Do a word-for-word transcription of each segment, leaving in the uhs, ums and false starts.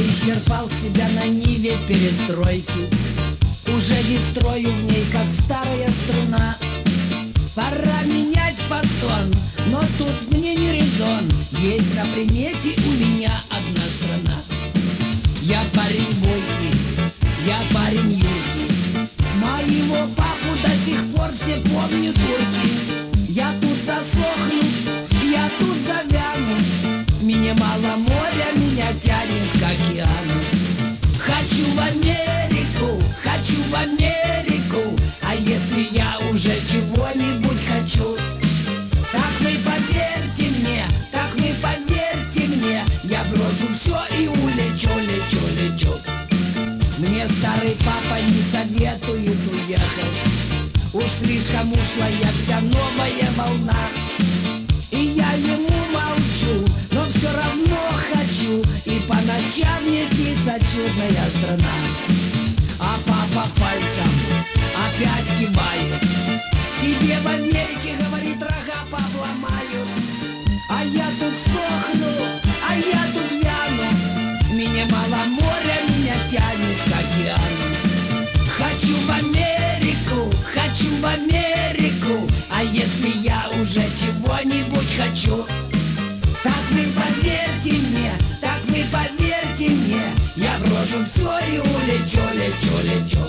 исчерпал себя на ниве перестройки. Уже не строю в ней, как старая струна. Пора менять фасон, но тут мне не резон. Есть на примете у меня одна страна. Я парень бойкий, я парень юркий. Моего папу до сих пор все помнят турки. Я тут засохну, я тут завяну. Мне мало моря, меня тянет к океану. Хочу в Америку, хочу в Америку. А если я уже чего-нибудь хочу, так вы поверьте мне, так вы поверьте мне, я брошу все и улечу, лечу, лечу. Мне старый папа не советует уехать. Уж слишком ушлая вся новая волна. И я ему молчу, но все равно хочу. И по ночам мне снится чудная страна. А папа пальцем опять кивает. Тебе в Америке, говорит, рога пообломают. А я тут сохну, а я тут вяну. Мне мало моря, меня тянет к океану. Хочу в Америку, хочу в Америку. А если я уже чего-нибудь хочу, так вы поверьте мне, так вы поверьте мне, я брошу все и улечу, лечу, лечу.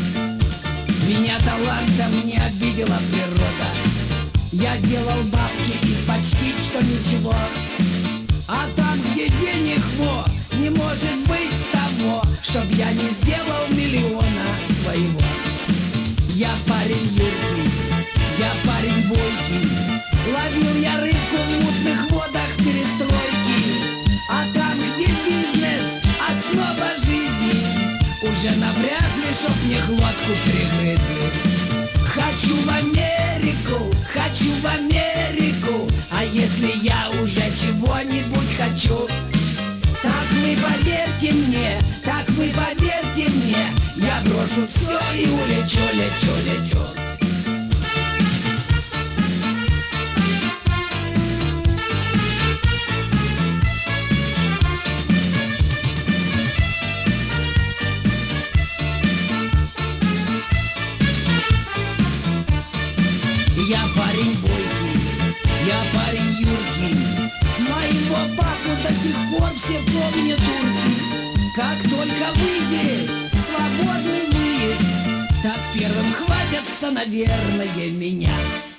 Меня талантом не обидела природа. Я делал бабки из почти что ничего. А там, где денег во, не может быть того, чтоб я не сделал миллиона своего. Я парень юркий, я парень бойкий. Ловил я рыбку в мутных водах перестройки. А там, где бизнес, основа жизни, уже навряд ли, чтоб мне глотку перегрызли. Хочу в Америку, хочу в Америку. А если я уже чего-нибудь хочу, так вы поверьте мне, так вы поверьте мне, я брошу все и улечу, лечу, лечу. Я парень бойкий, я парень юркий. Моего папу до сих пор все помнят турки. Как только выйдет свободный выезд, так первым хватятся, наверное, меня.